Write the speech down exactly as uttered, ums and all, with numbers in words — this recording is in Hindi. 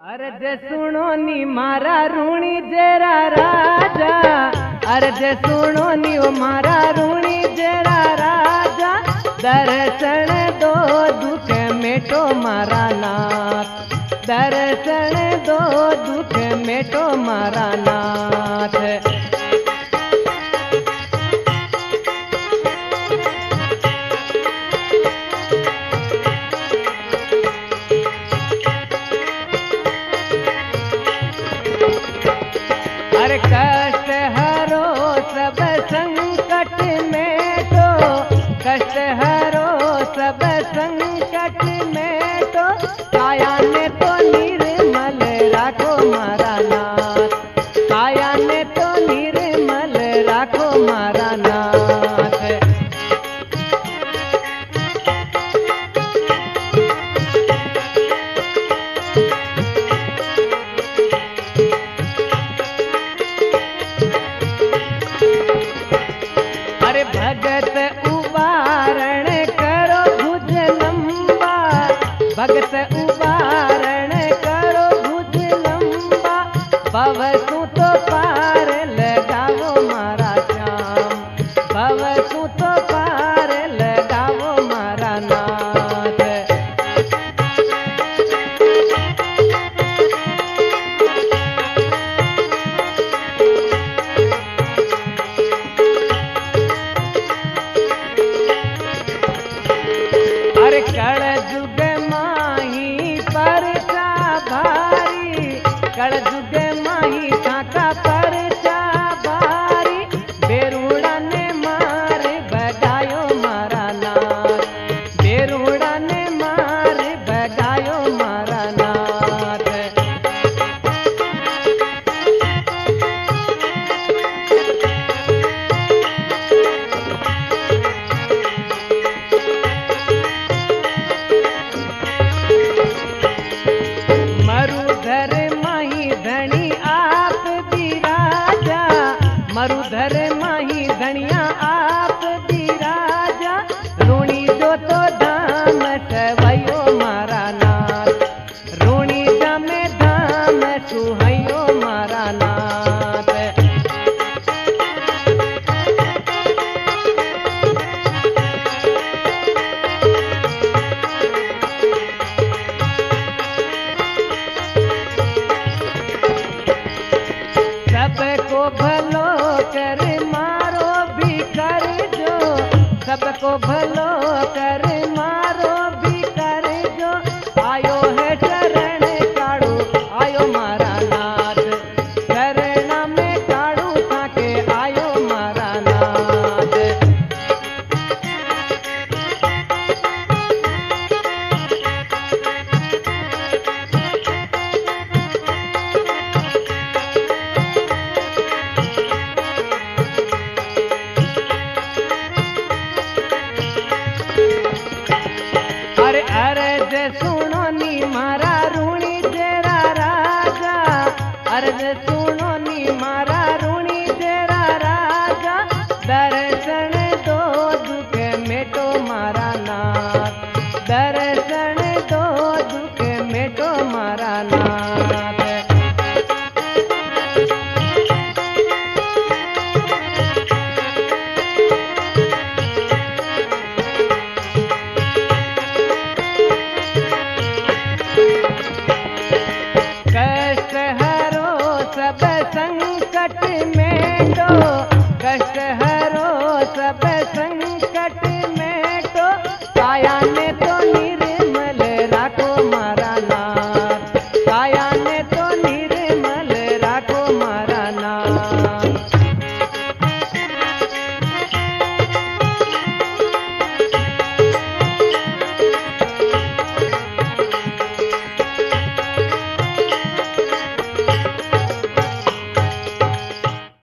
अर्ज सुनो नी मारा रूणी जेरा राजा, अर्ज सुनो नी ओ मारा रूणी जेरा राजा, दर्शन दो दुख मेटो मारा नाथ, दर्शन दो दुख मेटो मारा नाथ। अरे कष्ट हरो सब संकट में तो, कष्ट हरो सब संकट में तो, काया ने तो निर्मल राखो मारा नाथ, काया ने तो निर्मल राखो मारा नाथ। भगत उबारण करो भुज लंबा, भगत उबारण करो भुज लंबा, भवसु तो पार लगाओ मारा श्याम, भवसु तो पार लगाओ मारा नाथ। अरे कड़ जुग माही परचा भारी, कड़ जुग माही काका परचा भारी, बेरुड़ा ने मार भगायो मारा नाथ, बेरुड़ा ने मार भगायो मारा नाथ। मरुधर माही धनी आप बिराजा, मरुधर माही धनिया आप बिराजा, रूणी जो तो धाम सवयो मारा नाथ, रूणी जमे धाम सुहयो मारा नाथ। सबको भलो कर मारो भी कर जो, सबको भलो कर मारो भी कर जो, आयो है शरण काड़ू आयो मारा नाथ, शरण में काड़ू थाके आयो मारा नाथ। अरे अर्ज सुनो नी मारा रूणी जेरा राजा, अर्ज सुनो नी मारा रूणी जेरा राजा, दर्शन दो दुख मेटो मारा नाथ, दर्शन दो दुख मेटो मारा नाथ।